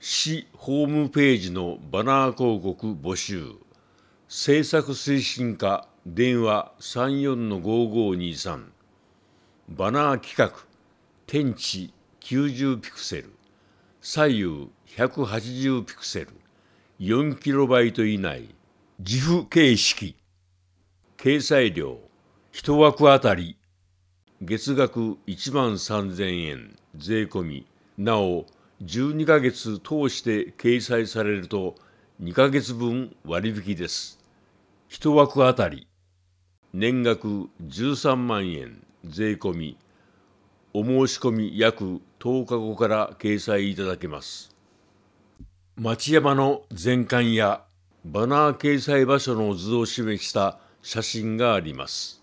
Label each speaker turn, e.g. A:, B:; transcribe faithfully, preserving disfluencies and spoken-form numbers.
A: 市ホームページのバナー広告募集。制作推進課電話 さんよんのごごにさん。バナー企画天地きゅうじゅうピクセル、左右ひゃくはちじゅうピクセル、よんキロバイト以内、自負形式。掲載料いち枠あたり月額いちまんさんぜんえん税込み。なおじゅうにかげつ通して掲載されるとにかげつぶん割引です。いち枠あたり年額じゅうさんまんえん税込み。お申し込み約とおかごから掲載いただけます。町山の全館やバナー掲載場所の図を示した写真があります。